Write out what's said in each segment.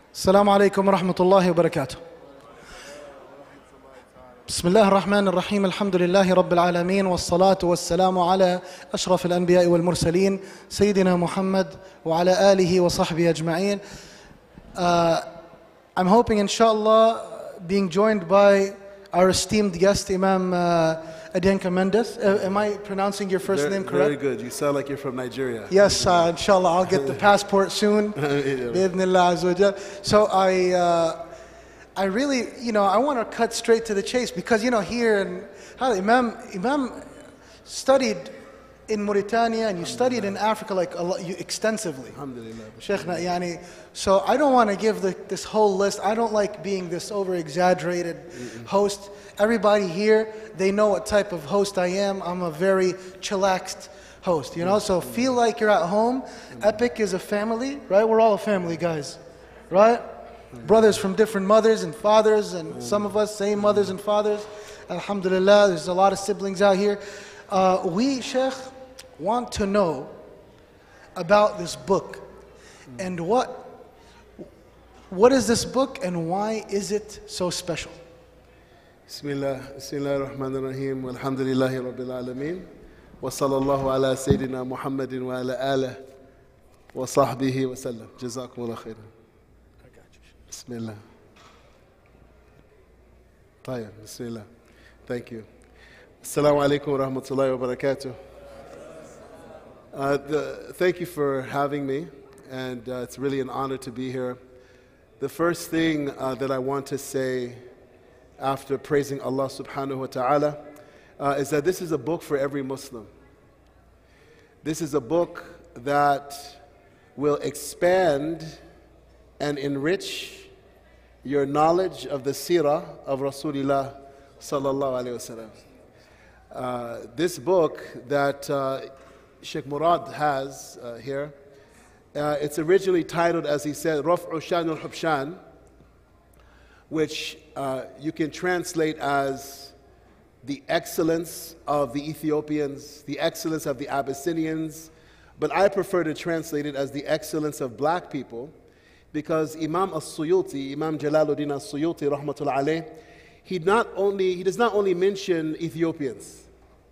السلام عليكم ورحمة الله وبركاته. بسم الله الرحمن الرحيم. الحمد لله رب العالمين، والصلاة والسلام على أشرف الأنبياء والمرسلين سيدنا محمد وعلى آله وصحبه أجمعين. I'm hoping, inshallah, being joined by our esteemed guest, Imam Adianka Mendes. Am I pronouncing your first name correct? Very good. You sound like you're from Nigeria. Yes, inshallah, I'll get the passport soon. Bi-idhnillah azza wa jal. So I really, I want to cut straight to the chase because, here in Imam studied in Mauritania and you studied in Africa extensively. Alhamdulillah. Shaykhna, so I don't want to give this whole list. I don't like being this over-exaggerated host. Everybody here, they know what type of host I am. I'm a very chillaxed host, so feel like you're at home. Epic is a family, right? We're all a family, guys, right? Brothers from different mothers and fathers, and some of us same mothers and fathers. Alhamdulillah, there's a lot of siblings out here. We, Sheikh, want to know about this book and what is this book and why is it so special? Bismillah ar-Rahman ar-Rahim, walhamdulillahi rabbil alameen, wa sallallahu ala Sayyidina Muhammadin wa ala alihi wa sahbihi wa sallam. Jazakumullah khairan. I got you. Bismillah. Tayyib, Bismillah. Thank you. Assalamu alaikum wa rahmatullahi wa barakatuh. Thank you for having me, and it's really an honor to be here. The first thing that I want to say after praising Allah subhanahu wa ta'ala is that this is a book for every Muslim. This is a book that will expand and enrich your knowledge of the seerah of Rasulullah sallallahu alayhi wa sallam. This book that Sheikh Murad has here, it's originally titled, as he said, Raf'u Shan al-Hubshan, which you can translate as the excellence of the Ethiopians, the excellence of the Abyssinians, but I prefer to translate it as the excellence of black people, because Imam al-Suyuti, Imam Jalaluddin al-Suyuti, rahmatullah alayh, he does not only mention Ethiopians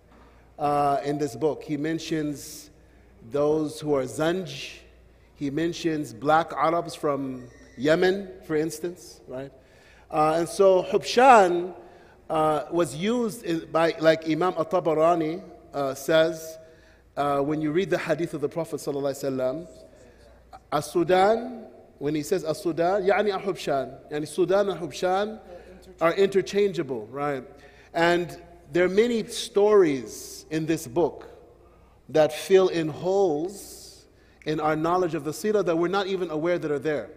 in this book. He mentions those who are Zanj. He mentions black Arabs from Yemen, for instance, right? And so Hubshan was used by, like Imam At-Tabarani says, when you read the hadith of the Prophet sallallahu alaihi wasallam, As-Sudan, when he says As-Sudan, يعني Hubshan, يعني Sudan and Hubshan are interchangeable, right? And there are many stories in this book that fill in holes in our knowledge of the seerah that we're not even aware that are there.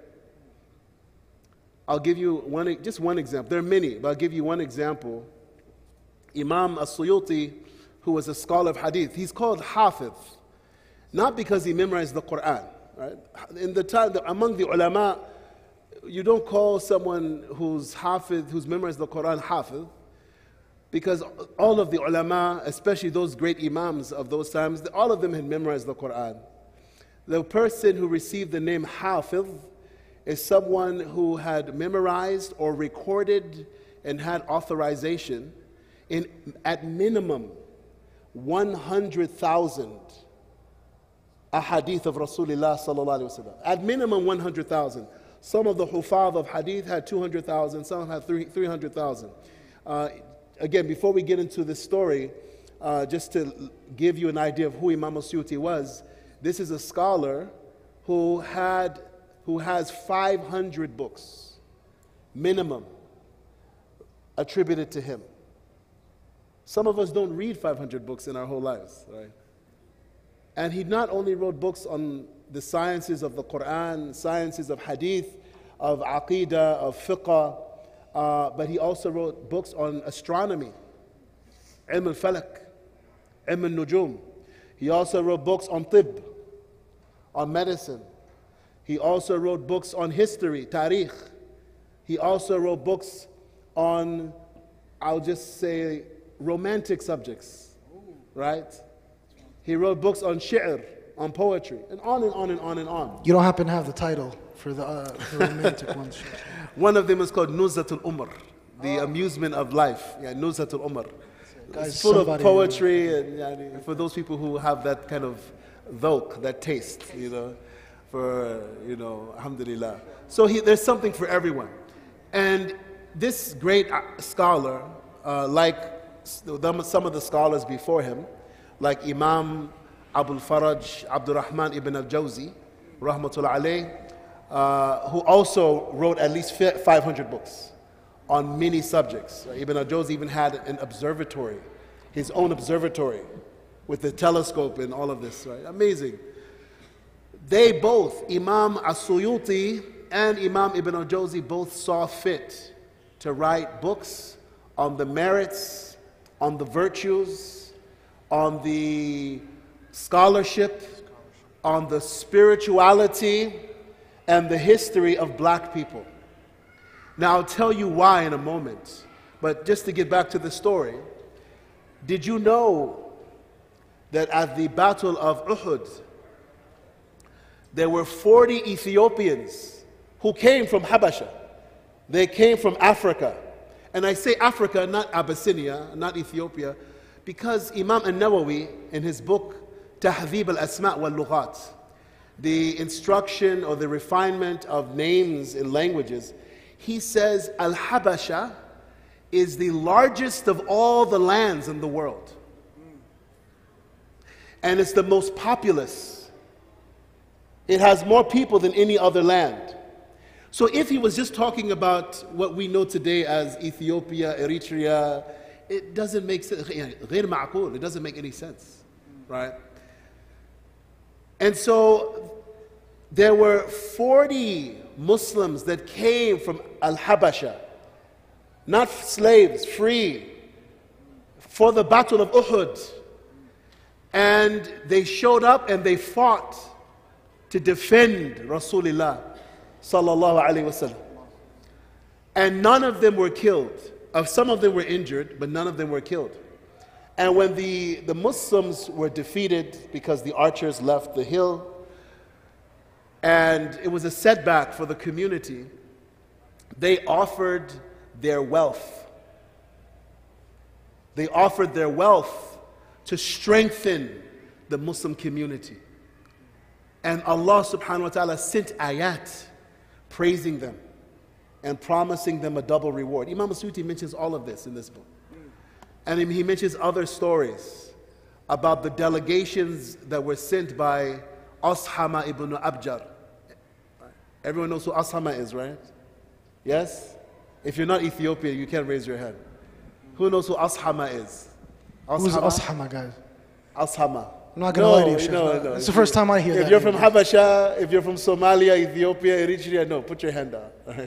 I'll give you just one example. There are many, but I'll give you one example. Imam As-Suyuti, who was a scholar of hadith, he's called Hafiz, not because he memorized the Quran, right? In the time, among the ulama, you don't call someone who's Hafiz, who's memorized the Quran, Hafiz, because all of the ulama, especially those great imams of those times, all of them had memorized the Quran. The person who received the name Hafiz is someone who had memorized or recorded and had authorization in, at minimum, 100,000 ahadith of Rasulullah sallallahu alaihi wasallam. At minimum 100,000. Some of the hufadh of hadith had 200,000, some had 300,000. Again, before we get into this story, just to give you an idea of who Imam As-Suyuti was, this is a scholar who has 500 books, minimum, attributed to him. Some of us don't read 500 books in our whole lives, right? And he not only wrote books on the sciences of the Quran, sciences of hadith, of aqidah, of fiqh, but he also wrote books on astronomy, ilm al-falak, ilm al-nujum. He also wrote books on tib, on medicine. He also wrote books on history, tarikh. He also wrote books on, I'll just say, romantic subjects, right? He wrote books on shi'r, on poetry, and on and on and on and on. You don't happen to have the title for the romantic ones. One of them is called Nuzhatul Umar, the amusement of life. Yeah, Nuzhatul Umar. Guys, It's full of somebody- poetry, and for those people who have that kind of dhawq, that taste, alhamdulillah. So there's something for everyone. And this great scholar, like some of the scholars before him, like Imam Abul Faraj Abdurrahman ibn al-Jawzi, rahmatullah alayh, who also wrote at least 500 books on many subjects. Ibn al-Jawzi even had an observatory, his own observatory, with the telescope and all of this, right? Amazing. They both, Imam As-Suyuti and Imam Ibn al-Jawzi, both saw fit to write books on the merits, on the virtues, on the scholarship, on the spirituality, and the history of black people. Now, I'll tell you why in a moment, but just to get back to the story, did you know that at the Battle of Uhud, there were 40 Ethiopians who came from Habasha. They came from Africa. And I say Africa, not Abyssinia, not Ethiopia, because Imam al-Nawawi, in his book, Tahdhib al-Asma' wal-Lughat, the instruction or the refinement of names in languages, he says Al-Habasha is the largest of all the lands in the world. And it's the most populous. It has more people than any other land. So if he was just talking about what we know today as Ethiopia, Eritrea, it doesn't make sense. غير معقول. It doesn't make any sense, right? And so there were 40 Muslims that came from Al-Habasha, not slaves, free, for the Battle of Uhud. And they showed up and they fought to defend Rasulullah sallallahu alaihi wasallam. And none of them were killed. Some of them were injured, but none of them were killed. And when the Muslims were defeated because the archers left the hill, and it was a setback for the community, they offered their wealth. They offered their wealth to strengthen the Muslim community. And Allah subhanahu wa ta'ala sent ayat praising them and promising them a double reward. Imam As-Suyuti mentions all of this in this book. And he mentions other stories about the delegations that were sent by Ashama ibn Abjar. Everyone knows who Ashama is, right? Yes? If you're not Ethiopian, you can't raise your hand. Who knows who Ashama is? Who's Ashama, guys? Ashama. I'm not going to lie to you, Sheikh. No. It's the first time I hear that. If you're from Habasha, if you're from Somalia, Ethiopia, Eritrea, no, put your hand down. All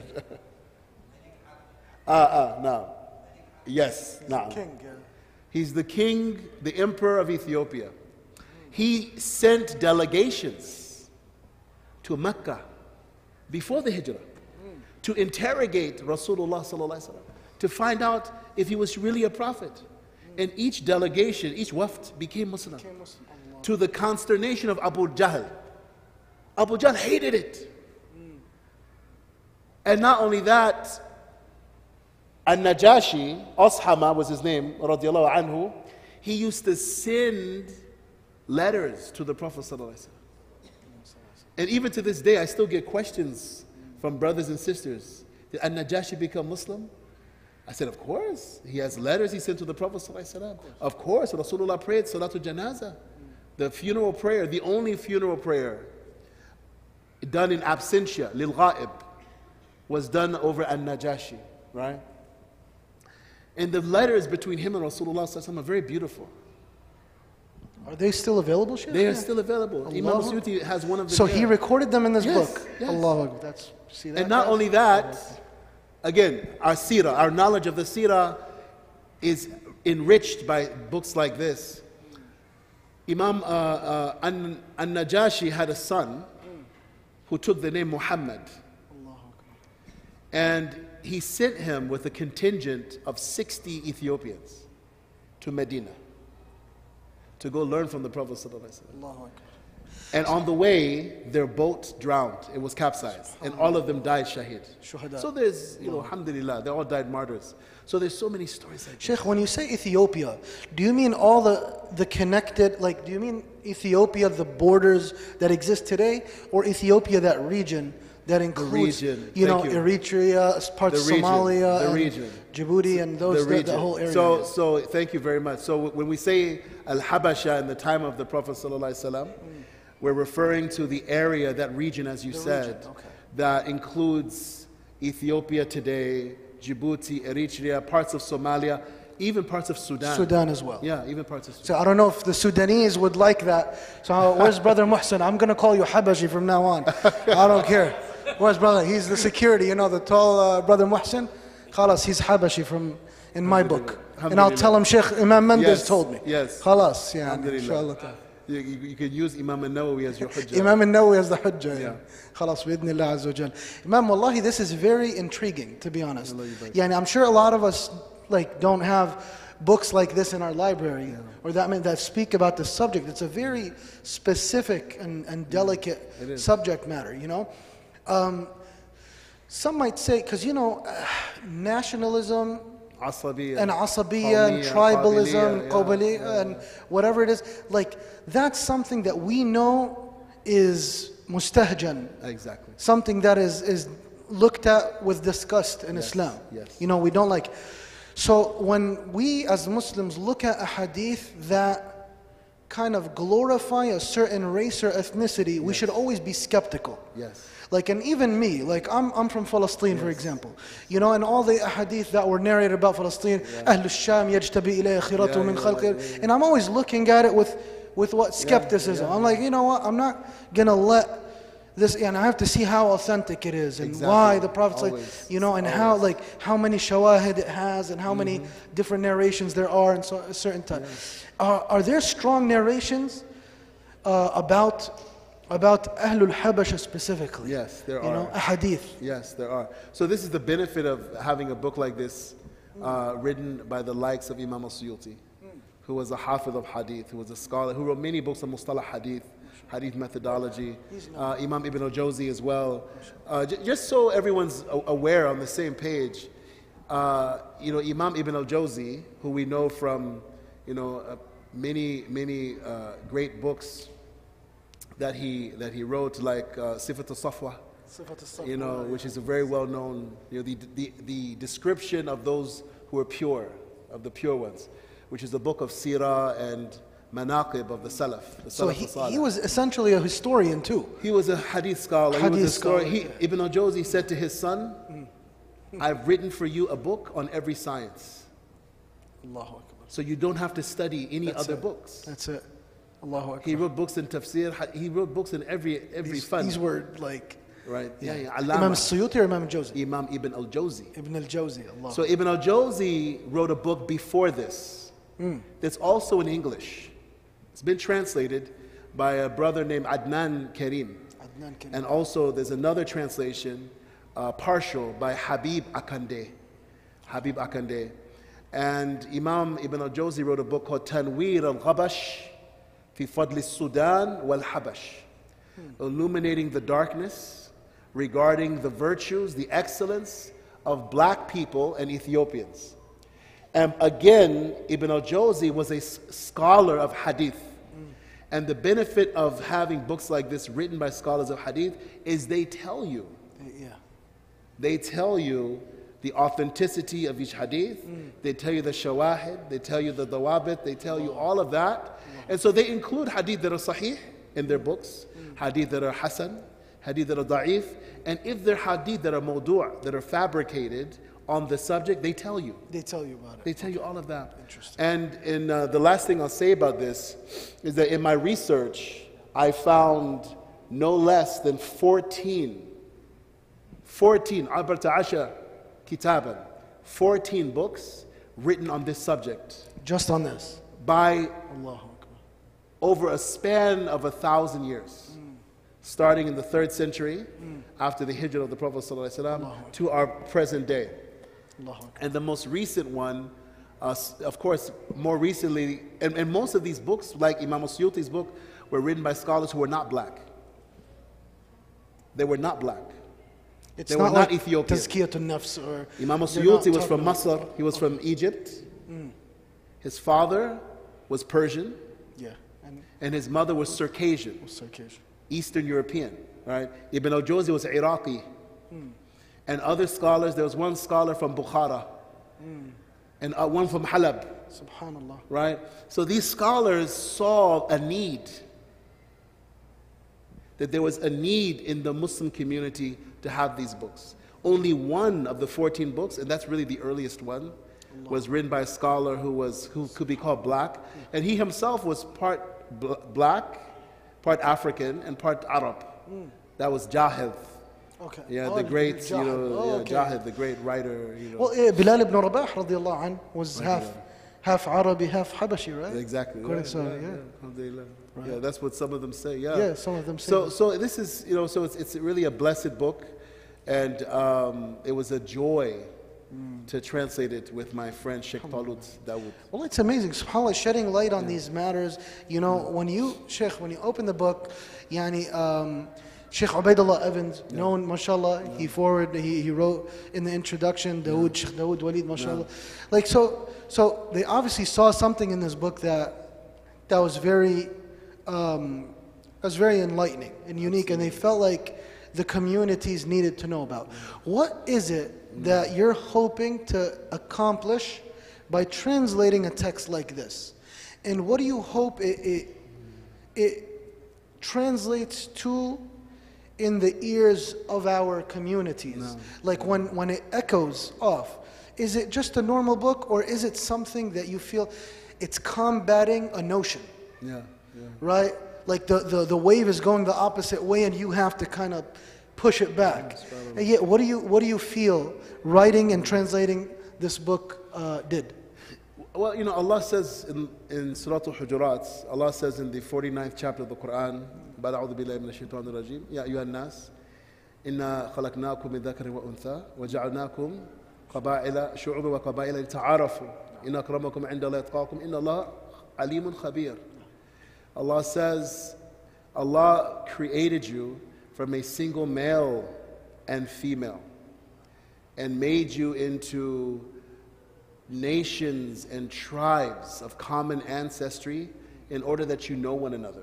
right. No. Yes, now. He's the king, the emperor of Ethiopia. He sent delegations to Mecca before the Hijrah to interrogate Rasulullah sallallahu alaihi wasallam, to find out if he was really a prophet. And each delegation, each wafd became Muslim, to the consternation of Abu Jahl. Abu Jahl hated it. And not only that, An-Najashi, Ashama was his name, radiallahu anhu, he used to send letters to the Prophet sallallahu alaihi wasallam. And even to this day, I still get questions from brothers and sisters. Did An-Najashi become Muslim? I said, of course. He has letters he sent to the Prophet ﷺ. Of course, Rasulullah prayed Salatul Janazah. The funeral prayer, the only funeral prayer done in absentia, lil ghaib, was done over An-Najashi, right? And the letters between him and Rasulullah ﷺ are very beautiful. Are they still available, Sheikh? They are still available. Imam As-Suyuti has one of them. So he recorded them in this book? Yes. Allahu Akbar. That's, see that? And not only that, again, our seerah, our knowledge of the seerah is enriched by books like this. Imam An-Najashi had a son who took the name Muhammad. And he sent him with a contingent of 60 Ethiopians to Medina to go learn from the Prophet ﷺ. And on the way, their boat drowned. It was capsized. And all of them died shahid. Shuhada. So there's, alhamdulillah, they all died martyrs. So there's so many stories like that. Sheikh, when you say Ethiopia, do you mean all the connected, like do you mean Ethiopia, the borders that exist today, or Ethiopia, that region that includes, region. Eritrea, parts of Somalia, the and region. Djibouti, and those, the the whole area? So thank you very much. So when we say Al-Habasha in the time of the Prophet ﷺ, we're referring to the area, that region, as you said, region, okay. that includes Ethiopia today, Djibouti, Eritrea, parts of Somalia, even parts of Sudan. Sudan as well. Yeah, even parts of Sudan. So I don't know if the Sudanese would like that. So where's Brother Muhsin? I'm going to call you Habashi from now on. I don't care. Where's brother? He's the security, the tall Brother Muhsin. Khalas, he's Habashi in my book. And I'll tell him Sheikh Imam Mendes told me. Yes. Khalas, inshallah. You can use Imam al-Nawawi as your hujjah. Imam al-Nawawi as the hujjah. Yeah. Khalas, bi'idhnillah azza wa jal. Imam, wallahi, this is very intriguing, to be honest. Yeah, and I'm sure a lot of us don't have books like this in our library, or that speak about the subject. It's a very specific and delicate subject matter, Some might say, because nationalism and asabiyya and tribalism, qawbaliya, and whatever it is, that's something that we know is mustahjan. Exactly. Something that is looked at with disgust in Islam. Yes. We don't like. So when we as Muslims look at a hadith that kind of glorify a certain race or ethnicity, we should always be skeptical. Yes. And even me, I'm from Palestine, for example, and all the hadith that were narrated about Palestine, Ahlul Sham yajtabi ilayhi khiratu min khalqi, and I'm always looking at it with what skepticism. I'm like, you know what, I'm not gonna let this, and I have to see how authentic it is, and why the Prophet, and how many shawahid it has, and how many different narrations there are in a certain time. Are there strong narrations about Ahlul Habasha specifically? Yes, there are. A hadith. Yes, there are. So this is the benefit of having a book like this, written by the likes of Imam al-Suyuti, who was a hafiz of hadith, who was a scholar, who wrote many books on mustalah hadith, hadith methodology. Imam Ibn al-Jawzi as well. Just so everyone's aware, on the same page, Imam Ibn al-Jawzi, who we know from, many great books that he wrote, like Sifat al-Safwa, which is a very well known, the description of those who are pure, of the pure ones, which is the book of Sirah and Manaqib of the Salaf. So he was essentially a historian too. He was a hadith scholar. Ibn al-Jawzi said to his son, I've written for you a book on every science. Allahu Akbar. So you don't have to study any other books. That's it. Allahu Akbar. He wrote books in tafsir. He wrote books in every fun. These were right. Imam al-Suyuti or Imam al-Jawzi? Imam Ibn al-Jawzi. Ibn al-Jawzi. Allah. So Ibn al-Jawzi wrote a book before this. That's also in English. It's been translated by a brother named Adnan Karim. And also there's another translation, partial, by Habib Akande. And Imam Ibn al-Jawzi wrote a book called Tanweer al-Ghabash fi Fadl al-Sudan wal-Habash, illuminating the darkness regarding the virtues, the excellence of black people and Ethiopians. And again, Ibn al-Jawzi was a scholar of hadith. And the benefit of having books like this written by scholars of hadith is they tell you the authenticity of each hadith. They tell you the shawahid, they tell you the dawabit, they tell you all of that. And so they include hadith that are sahih in their books, hadith that are hasan, hadith that are da'if, and if they're hadith that are mawdu', that are fabricated on the subject, they tell you. They tell you about it. They tell you all of that. Interesting. And in, the last thing I'll say about this is that in my research, I found no less than 14 Asha Kitaban, 14 books written on this subject. Just on this? By Allahu Akbar. Over a span of 1,000 years. Starting in the 3rd century, after the hijrah of the Prophet ﷺ, to our present day. And the most recent one, of course, more recently, and most of these books, like Imam al-Suyuti's book, were written by scholars who were not black. They were not black. It's They were not not like Ethiopian. Tazkiyat al-Nafs or... Imam they're al-Suyuti not was from talking Masr. He was from Egypt. His father was Persian, Yeah, and and his mother was Circassian, Circassian. Eastern European. Right? Ibn al-Jawzi was Iraqi. And other scholars, there was one scholar from Bukhara, and one from Halab. Subhanallah. Right? So these scholars saw a need, that there was a need in the Muslim community to have these books. Only one of the 14 books, and that's really the earliest one, was written by a scholar who could be called black, and he himself was part black, part African, and part Arab. That was Jahid. Okay. Yeah, Oh, the great, you Jahid. know, Oh, yeah, okay. Jahid, the great writer. You know. Well, Bilal ibn Rabah radiallahu anh was half Arabi, half Habashi, right? Exactly. According Right, to- yeah, yeah. Alhamdulillah. Yeah, that's what some of them say. Yeah. Yeah, some of them say that. So this is, you know, so it's really a blessed book, and it was a joy to translate it with my friend Sheikh Talut Dawood. Well, it's amazing. SubhanAllah, shedding light on these matters. You know, when you open the book, Sheikh Ubaidullah Evans, known, mashallah, he wrote in the introduction, Sheikh Dawood Walid, mashallah. Like, so they obviously saw something in this book that was very enlightening and unique, and they felt like the communities needed to know about. What is it that you're hoping to accomplish by translating a text like this? And what do you hope it translates to in the ears of our communities? Like when it echoes off, is it just a normal book, or is it something that you feel it's combating a notion? Yeah. Right? Like the wave is going the opposite way, and you have to kind of push it back. And yet, what do you feel writing and translating this book did? Well, you know, Allah says in Surah Al-Hujurat, Allah says in the 49th chapter of the Quran, بعد أعوذ بالله من الشيطان الرجيم يا أيها الناس إنا خلقناكم من ذكر وأنثى وجعلناكم قبائل شعوبا وقبائل لتعارفوا إن أكرمكم عند الله يتقاكم إن الله عليم خبير. Allah says, Allah created you from a single male and female and made you into nations and tribes of common ancestry in order that you know one another.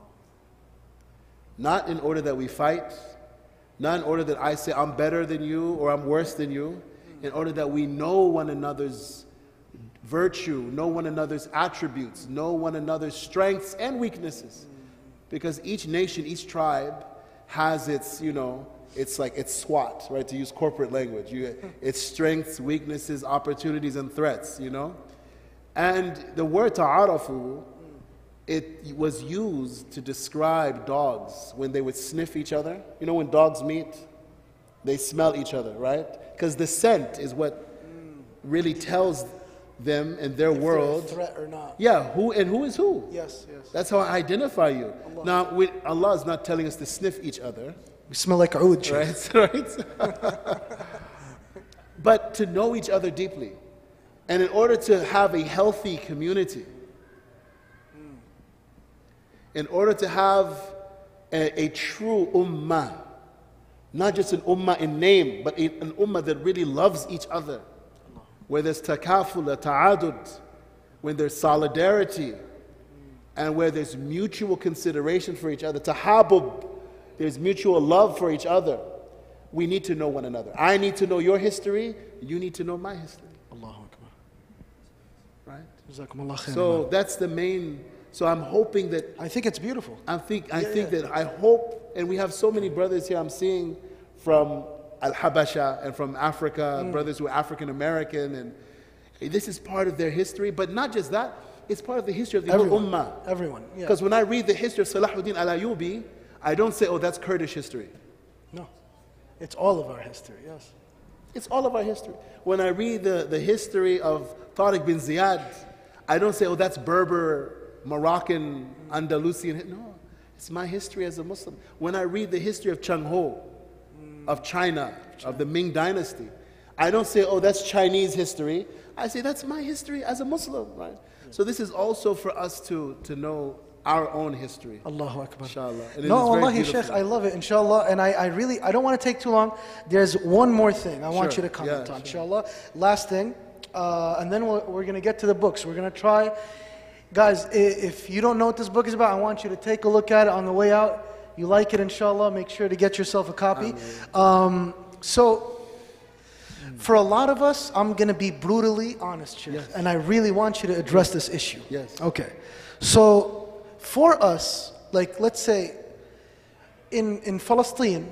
Not in order that we fight, not in order that I say I'm better than you or I'm worse than you, in order that we know one another's virtue, know one another's attributes, know one another's strengths and weaknesses. Because each nation, each tribe has its, you know, it's like its SWOT, right, to use corporate language. Its strengths, weaknesses, opportunities, and threats, you know. And the word ta'arafu, it was used to describe dogs when they would sniff each other. You know, when dogs meet, they smell each other, right? Because the scent is what really tells them and their world. If they're a threat or not. Yeah, who is who. Yes. That's how I identify you. Now, Allah is not telling us to sniff each other. We smell like oud. Right? But to know each other deeply. And in order to have a healthy community, in order to have a true ummah, not just an ummah in name, but an ummah that really loves each other, where there's takaful, ta'adud, when there's solidarity, and where there's mutual consideration for each other, tahabub, there's mutual love for each other. We need to know one another. I need to know your history, you need to know my history. Allahu Akbar. Right? Jazakumullah khairan. So that's the main. So I'm hoping that I think it's beautiful. I think that I hope, and we have so many brothers here I'm seeing from Al-Habasha and from Africa, brothers who are African American, and this is part of their history, but not just that, it's part of the history of the whole ummah. Everyone, yeah. Because when I read the history of Salahuddin al-Ayyubi, I don't say, oh, that's Kurdish history. No, it's all of our history, yes. It's all of our history. When I read the history of Tariq bin Ziyad, I don't say, oh, that's Berber, Moroccan, Andalusian. No, it's my history as a Muslim. When I read the history of Cheng Ho, of China, of the Ming Dynasty, I don't say, oh, that's Chinese history. I say, that's my history as a Muslim, right? So this is also for us to know our own history. Allahu Akbar. Inshallah. And it No, is very wallahi, beautiful. Sheikh, I love it, inshallah. And I really, I don't want to take too long. There's one more thing I want Sure. you to comment Yeah, on, sure. inshallah. Last thing, and then we're going to get to the books. We're going to try. Guys, if you don't know what this book is about, I want you to take a look at it on the way out. You like it, inshallah, make sure to get yourself a copy. So, for a lot of us, I'm going to be brutally honest here. Yes. And I really want you to address this issue. Yes. Okay. So, for us, like, let's say, in Palestine,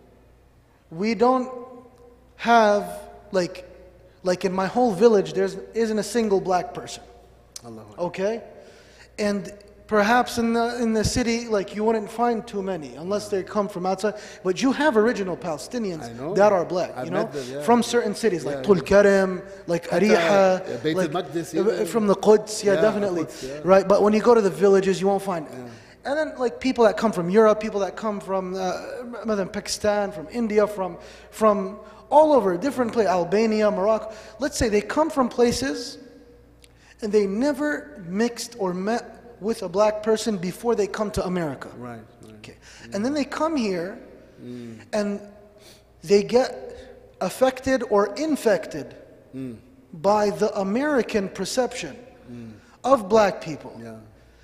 we don't have, like in my whole village, there isn't a single black person. Allah. Okay? And perhaps in the city, like, you wouldn't find too many unless they come from outside. But you have original Palestinians I know. that are black, I've you know, met them, yeah. from certain cities like Yeah. Tul Karim, like Ariha, Bayt like, al-Maqdis even. from the Quds, yeah, Yeah, definitely, Quds, yeah. right? But when you go to the villages, you won't find. And then like people that come from Europe, people that come from Pakistan, from India, from all over different places, Albania, Morocco. Let's say they come from places, and they never mixed or met with a black person before they come to America. Right. Okay. And then they come here and they get affected or infected by the American perception of black people. Yeah.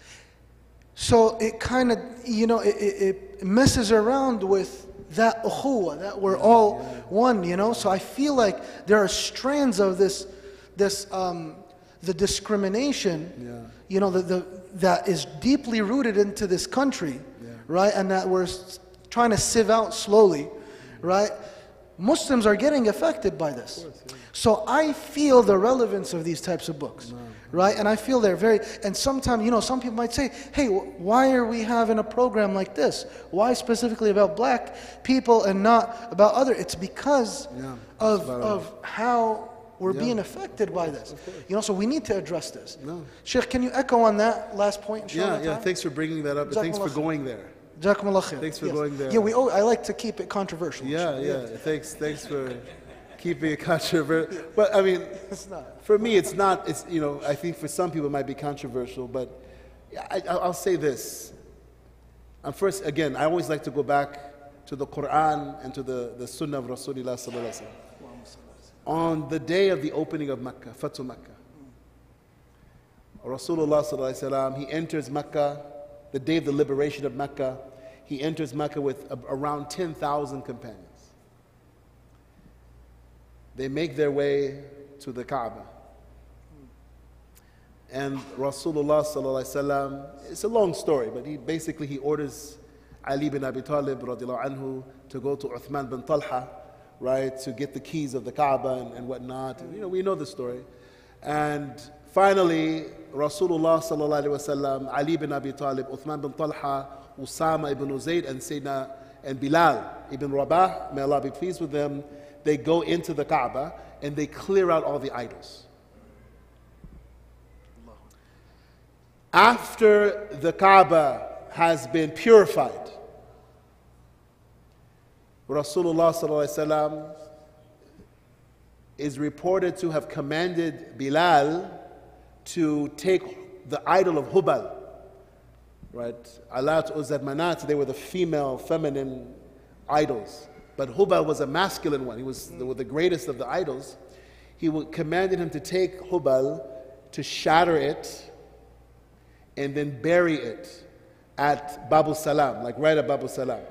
So it kind of, you know, it messes around with that ukhuwah, that we're all one, you know. So I feel like there are strands of this the discrimination, you know, that is deeply rooted into this country, right? And that we're trying to sieve out slowly, right? Muslims are getting affected by this. So I feel the relevance of these types of books, right? And I feel they're very, and sometimes, you know, some people might say, hey, why are we having a program like this? Why specifically about black people and not about other? It's because of how we're being affected by this. You know, so we need to address this. Sheikh, can you echo on that last point? Inshallah, Yeah. Thanks for bringing that up. And thanks for Jazakumullah going there. Jazakumullah khair. Thanks for going there. Yeah, I like to keep it controversial. Yeah. Thanks for keeping it controversial. But I mean, It's not. for me, it's not. It's, you know, I think for some people it might be controversial, but I'll say this. First, again, I always like to go back to the Quran and to the Sunnah of Rasulullah sallallahu alaihi wasallam. On the day of the opening of Mecca, Fatu Mecca, Rasulullah sallallahu alaihi wasallam, he enters Mecca, the day of the liberation of Mecca, he enters Mecca with around 10,000 companions. They make their way to the Kaaba. And Rasulullah sallallahu alaihi wasallam, it's a long story, but he orders Ali bin Abi Talib radiallahu anhu to go to Uthman bin Talha, right, to get the keys of the Kaaba and whatnot. And, you know, we know the story. And finally, Rasulullah sallallahu alaihi wasallam, Ali bin Abi Talib, Uthman bin Talha, Usama ibn Zayd, and Sayyidina and Bilal ibn Rabah, may Allah be pleased with them, they go into the Kaaba and they clear out all the idols. After the Kaaba has been purified, Rasulullah sallallahu alaihi wasallam is reported to have commanded Bilal to take the idol of Hubal, right? Alat, Uzzat, Manat, they were the feminine idols. But Hubal was a masculine one. He was the greatest of the idols. He commanded him to take Hubal, to shatter it, and then bury it at Babu Salam, like right at Babu Salam.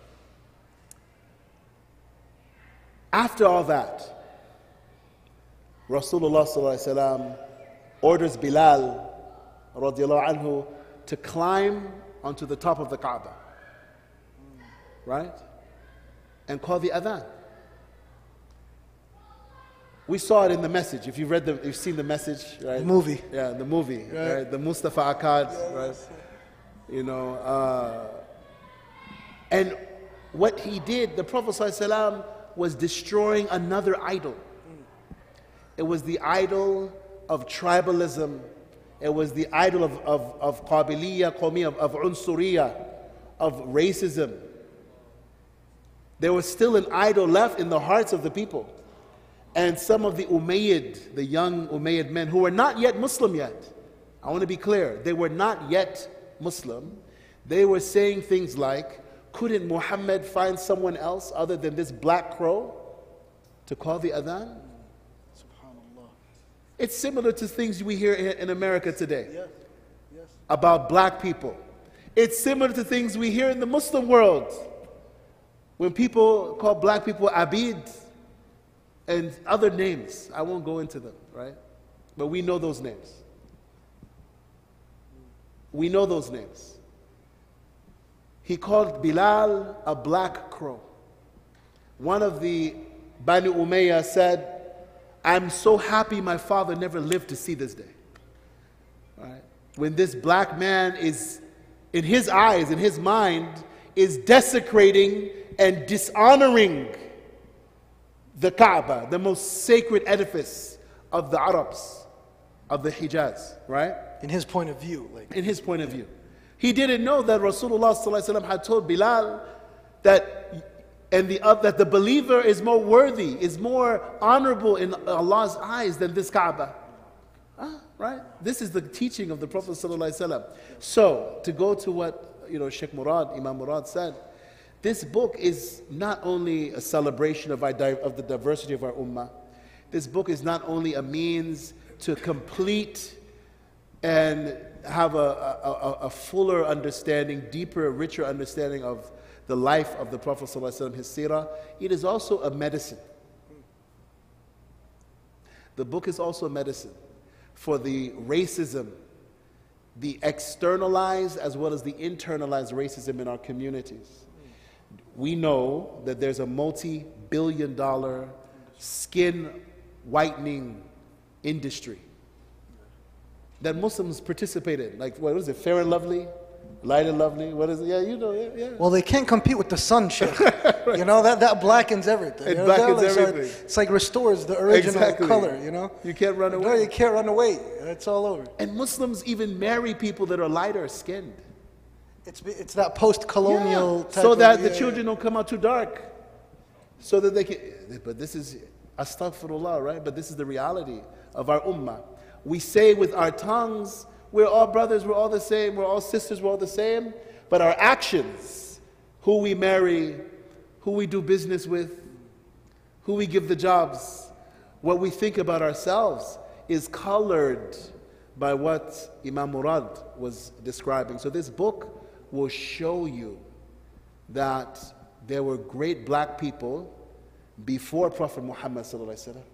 After all that, Rasulullah sallallahu alaihi wasallam orders Bilal radiallahu anhu to climb onto the top of the Kaaba, right? And call the adhan. We saw it in the message. If you've seen the message, right? The movie. Yeah, the movie, right? The Mustafa Akkad, right? You know, and what he did, the Prophet ﷺ was destroying another idol. It was the idol of tribalism. It was the idol of Qabiliyah, Qawmiyah, of Unsuriyah, of racism. There was still an idol left in the hearts of the people. And some of the Umayyad, the young Umayyad men who were not yet Muslim yet, I want to be clear, they were not yet Muslim, they were saying things like, couldn't Muhammad find someone else other than this black crow to call the adhan? Subhanallah. It's similar to things we hear in America today Yes. Yes. about black people. It's similar to things we hear in the Muslim world when people call black people abid and other names. I won't go into them, right? But we know those names. We know those names. He called Bilal a black crow. One of the Bani Umayyah said, I'm so happy my father never lived to see this day. Right? When this black man is, in his eyes, in his mind, is desecrating and dishonoring the Kaaba, the most sacred edifice of the Arabs, of the Hijaz, right? In his point of view. Like, In his point of view. He didn't know that Rasulullah ﷺ had told Bilal that, that the believer is more worthy, is more honorable in Allah's eyes than this Kaaba. Right? This is the teaching of the Prophet ﷺ. So, to go to what Sheikh Murad, Imam Murad said, this book is not only a celebration of the diversity of our ummah. This book is not only a means to complete and have a fuller understanding, deeper, richer understanding of the life of the Prophet ﷺ, his seerah. It is also a medicine. The book is also a medicine for the racism, the externalized as well as the internalized racism in our communities. We know that there's a multi-billion-dollar skin whitening industry that Muslims participate in. Like, what is it, Fair and Lovely? Light and Lovely? What is it? Yeah, you know, yeah. well, they can't compete with the sun, Sheikh. You know, that blackens everything. It you know, blackens so everything. it's like restores the original Exactly. color, you know? You can't run No, away. you can't run away. It's all over. And Muslims even marry people that are lighter skinned. It's that post-colonial type So of, that the children don't come out too dark. So that they can, but this is, astaghfirullah, right? But this is the reality of our ummah. We say with our tongues, we're all brothers, we're all the same, we're all sisters, we're all the same. But our actions, who we marry, who we do business with, who we give the jobs, what we think about ourselves is colored by what Imam Murad was describing. So this book will show you that there were great black people before Prophet Muhammad sallallahu alaihi wasallam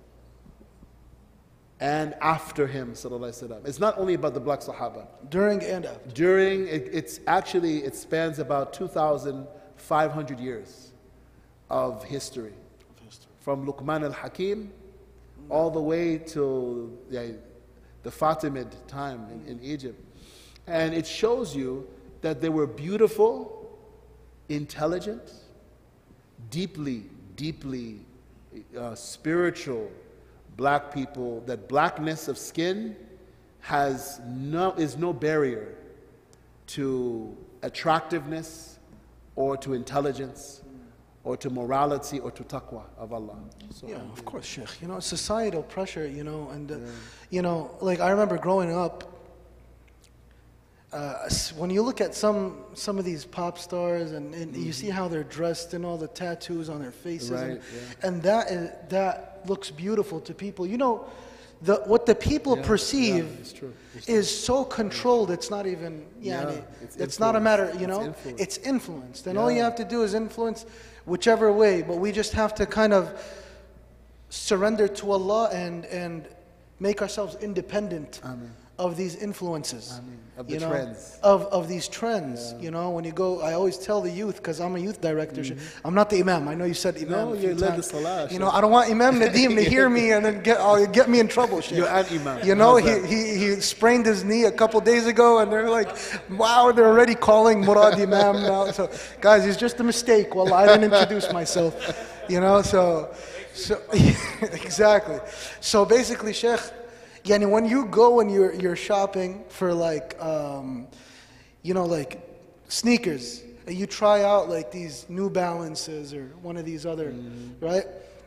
and after him sallallahu alaihi wasallam. It's not only about the black Sahaba. during and after. During, it spans about 2,500 years of history. From Luqman al-Hakim all the way to the Fatimid time in Egypt. And it shows you that they were beautiful, intelligent, deeply spiritual black people, that blackness of skin is no barrier to attractiveness or to intelligence or to morality or to taqwa of Allah. So, Yeah, of course, Sheikh. You know, societal pressure, you know, and, you know, like I remember growing up, when you look at some of these pop stars and you see how they're dressed and all the tattoos on their faces, Right, and that looks beautiful to people. You know, what the people perceive it's true. is so controlled. It's not even. It's not a matter. You know, it's influenced, and all you have to do is influence whichever way. But we just have to kind of surrender to Allah and make ourselves independent. Amen. Of these influences, of the trends. Of these trends, you know, when you go, I always tell the youth, because I'm a youth director, I'm not the imam. I know you said imam. No, a few you led the times. salah. You know, I don't want Imam Nadeem to hear me and then get me in trouble. Sheikh. You're an imam. You know, How's that? he sprained his knee a couple days ago, and they're like, wow, they're already calling Murad imam now. So, guys, it's just a mistake. Well, I didn't introduce myself, you know. So exactly. So basically, Sheikh. Yani when you go and you're shopping for like, you know, like sneakers, and you try out like these New Balances or one of these other, right?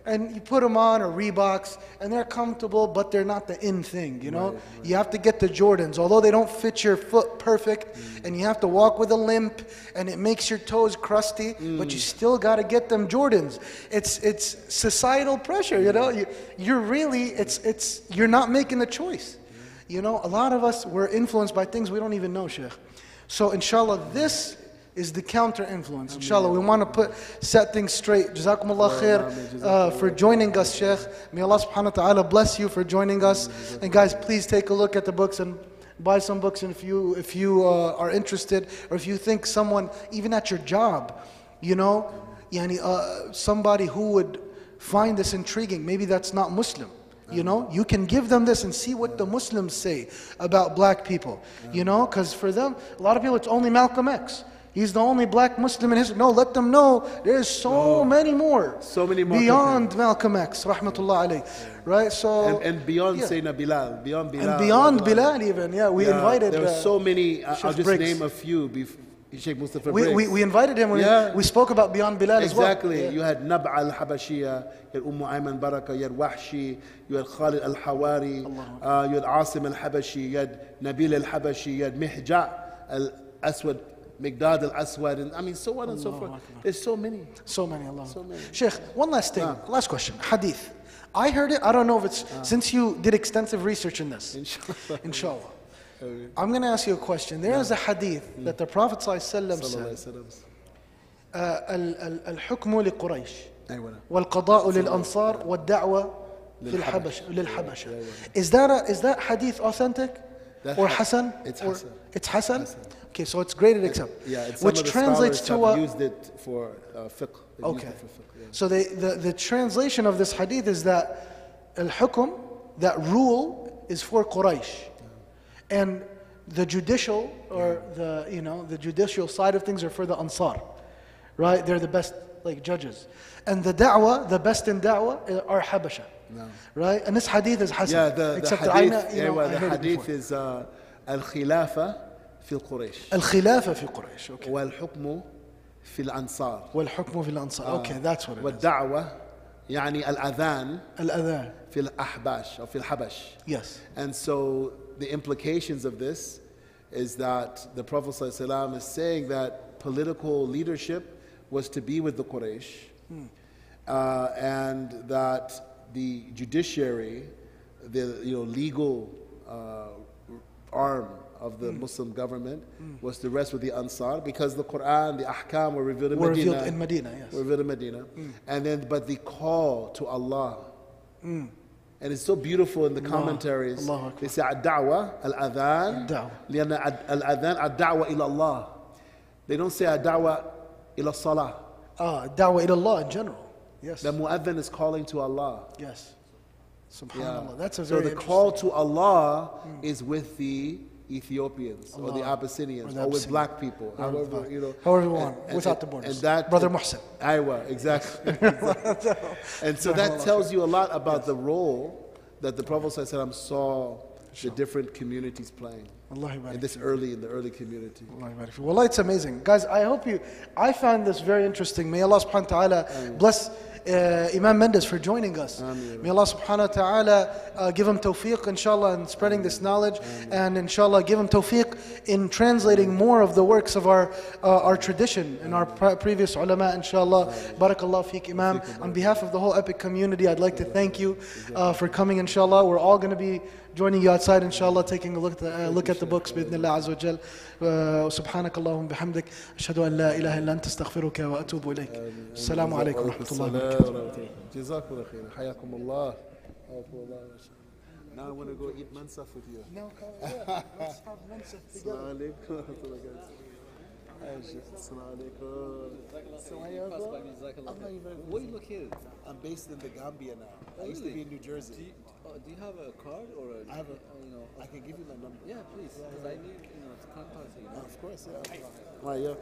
And you put them on, or Reeboks, and they're comfortable, but they're not the in thing, you know? You have to get the Jordans, although they don't fit your foot perfect, and you have to walk with a limp, and it makes your toes crusty, but you still got to get them Jordans. It's societal pressure, you know? You're really, you're not making the choice. You know, a lot of us were influenced by things we don't even know, Sheikh. So inshallah, this is the counter-influence. Inshallah, we want to set things straight. Jazakumullah khair for joining us, Sheikh. May Allah subhanahu wa ta'ala bless you for joining us. And guys, please take a look at the books and buy some books. And if you are interested, or if you think someone, even at your job, you know, somebody who would find this intriguing, maybe that's not Muslim. You know, you can give them this and see what the Muslims say about black people. You know, because for them, a lot of people, it's only Malcolm X. He's the only black Muslim in history. No, let them know there's so many more. So many more. Beyond Malcolm X, rahmatullah alayh. Right? So and beyond Sayyidina Bilal. Beyond Bilal. And beyond Bilal even, we invited. There were so many, I'll just Briggs. name a few. Sheikh Mustafa Briggs. We invited him when we spoke about beyond Bilal as well. Exactly. You had Nab'a al-Habashiyya, you had Ayman Baraka, you had Wahshi, you had Khalid al-Hawari, you had Asim al-Habashi, you had Nabil al-Habashi, you had Mihja al-Aswad, Miqdad al-Aswad, and I mean so on and so forth. There's so many. So many, Allah. So many. Sheikh, one last thing, last question. Hadith. I heard it, I don't know if it's, since you did extensive research in this. Inshallah. I'm going to ask you a question. There is a hadith that the Prophet ﷺ said, الحكم لقريش والقضاء للأنصار والدعوة للحبشة. Is that hadith authentic or Hasan? It's Hasan. It's Hasan? Okay, so it's graded accept. Yeah, which translates to have used it for fiqh. Okay. So the translation of this hadith is that al-hukm, that rule, is for Quraysh. And the judicial, or the judicial side of things are for the Ansar, right? They're the best judges. And the da'wah, the best in da'wah are Habasha, right? And this hadith is Hasan. Yeah, the hadith is al-khilafa في القريش. الخلافة في قريش. Okay. والحكم في الأنصار. والحكم في الأنصار. Okay, that's what it is. والدعوة يعني الأذان. الأذان. في الأحباش أو في الحبش. Yes. And so the implications of this is that the Prophet ﷺ is saying that political leadership was to be with the Quraysh, and that the judiciary, the legal arm of the Muslim government was to rest with the Ansar, because the Quran, the Ahkam were revealed in Medina. In Medina, yes. Were revealed in Medina. And then, but the call to Allah. And it's so beautiful in the commentaries. They say ad-da'wa, al-adhan, لأن al-adhan ad-da'wa ila Allah. They don't say ad-da'wa ila salah. Da'wa ila Allah in general. Yes. The mu'adhan is calling to Allah. Yes. Subhanallah. That's a so very the call to Allah is with the Ethiopians or the Abyssinians or with black people, however you want, without the borders. And that, Brother Muhsin. Aywa, exactly. And so that tells you a lot about the role that the Prophet ﷺ saw the different communities playing in the early community. Wallah, it's amazing. Guys, I found this very interesting. May Allah subhanahu wa ta'ala bless Imam Mendes for joining us. May Allah subhanahu wa ta'ala give him tawfiq, inshallah, in spreading this knowledge, and inshallah give him tawfiq in translating more of the works of our tradition and our previous ulama, inshallah. Barakallah feek, Imam. On behalf of the whole Epic community, I'd like to thank you for coming, inshallah. We're all going to be joining you outside, inshallah, taking a look at the books, bi'idhnillah azza wa jal. سبحانك اللهم بحمدك أشهد أن لا إله إلا أنت أستغفرك وأتوب إليك. السلام عليكم ورحمة الله وبركاته. جزاكم الله خير. حياكم الله. Now I want to go eat mansaf with you. No, let's have mansaf together. Assalamu alaikum. What do you look here? I'm based in the Gambia now. I used to be in New Jersey. Do you have a card or a? I have I can give you my number. Yeah, please, because I need to contact you. Of course, yeah. Right, yeah.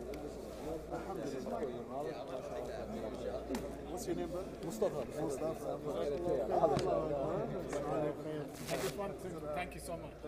What's your name, bro? Mustafa. I just want to thank you so much.